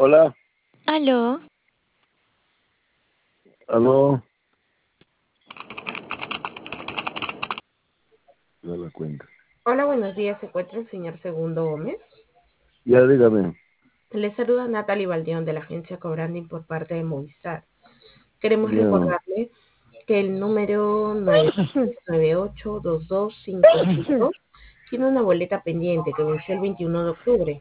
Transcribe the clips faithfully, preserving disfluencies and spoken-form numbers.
Hola, Aló, aló. No la cuenta. Hola, buenos días. ¿Se encuentra el señor Segundo Gómez? Ya dígame. Le saluda Natalie Baldeón de la agencia Cobranding por parte de Movistar. Queremos Ya. recordarle que el número nueve seis nueve ocho dos dos cinco cinco tiene una boleta pendiente que venció el veintiuno de octubre.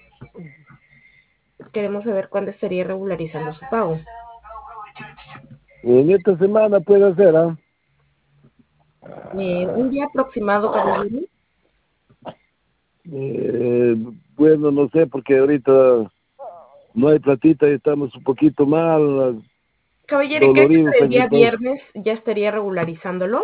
Queremos saber cuándo estaría regularizando su pago. En esta semana puede ser, ¿ah? Eh, un día aproximado, caballero. Eh, bueno, no sé, porque ahorita no hay platita y estamos un poquito mal, Caballero, ¿y cree que doloridos para el en el día bolso. viernes ya estaría regularizándolo?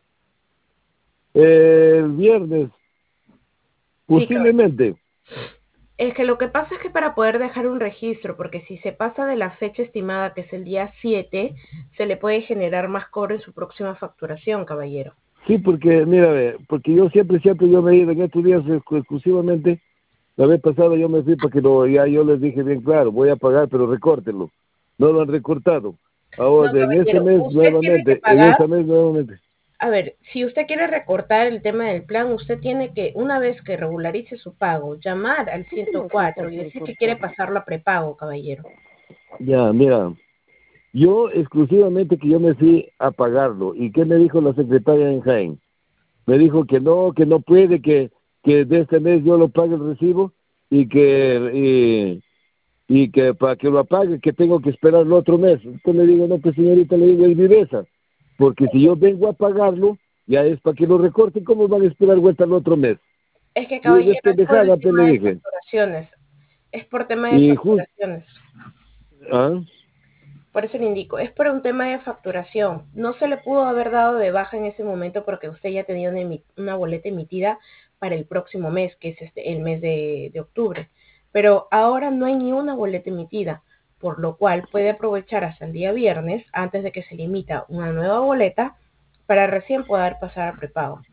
Eh, el viernes, Sí, caballero. posiblemente. Es que lo que pasa es que para poder dejar un registro, porque si se pasa de la fecha estimada, que es el día siete, se le puede generar más cobro en su próxima facturación, caballero. Sí, porque, mira, ve, porque yo siempre, siempre yo me he ido en estos días exclu- exclusivamente. La vez pasada yo me fui para que lo, ya yo les dije bien claro, voy a pagar, pero recórtenlo. No lo han recortado. No, Ahora, en este caballero, mes usted tiene que nuevamente, en pagar. este mes nuevamente. A ver, si usted quiere recortar el tema del plan, usted tiene que, una vez que regularice su pago, llamar al ciento cuatro y decir que quiere pasarlo a prepago, caballero. Ya, mira, yo exclusivamente que yo me fui a pagarlo. ¿Y qué me dijo la secretaria en Jaén? Me dijo que no, que no puede, que, que de este mes yo lo pague el recibo y que y, y que para que lo pague que tengo que esperar el otro mes. Entonces le digo, no, pues señorita, le digo, es viveza. Porque si yo vengo a pagarlo, ya es para que lo recorten, ¿cómo van a esperar vuelta el otro mes? Es que, Y es caballero, es por el pendejada, pues le tema de dije. facturaciones. Es por tema de Y justo, facturaciones. ¿ah? Por eso le indico, es por un tema de facturación. No se le pudo haber dado de baja en ese momento porque usted ya tenía una, emi- una boleta emitida para el próximo mes, que es este, el mes de, de octubre. Pero ahora no hay ni una boleta emitida, por lo cual puede aprovechar hasta el día viernes, antes de que se le emita una nueva boleta, para recién poder pasar a prepago.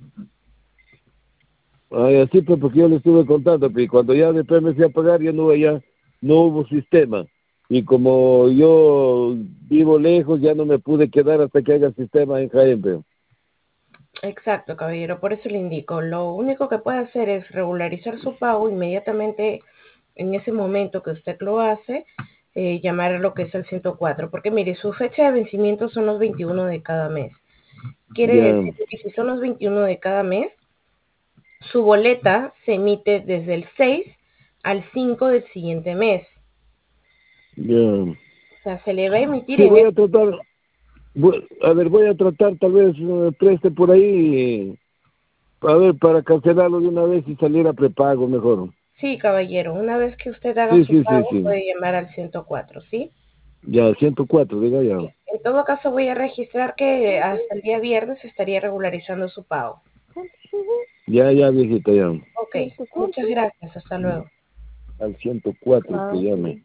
Ay, así pues, porque yo le estuve contando, pues, y cuando ya después me fui a pagar, ya no, ya no hubo sistema. Y como yo vivo lejos, ya no me pude quedar hasta que haya sistema en Jaén, pero. Exacto, caballero, por eso le indico. Lo único que puede hacer es regularizar su pago inmediatamente en ese momento que usted lo hace, eh, llamar a lo que es el ciento cuatro, porque mire, su fecha de vencimiento son los veintiuno de cada mes. Quiere Ya, decir que si son los veintiuno de cada mes, su boleta se emite desde el seis al cinco del siguiente mes. ya. O sea, se le va a emitir Sí, en voy a ese... tratar, voy- a ver, voy a tratar tal vez eh, preste por ahí, a ver, para cancelarlo de una vez y salir a prepago mejor. Sí, caballero, una vez que usted haga Sí, su sí, sí, pago, sí. puede llamar al ciento cuatro, ¿sí? Ya, ciento cuatro, diga ya. En todo caso, voy a registrar que hasta el día viernes estaría regularizando su pago. Ya, ya, viejita, ya. Ok, muchas gracias. Hasta luego. Al ciento cuatro que llame.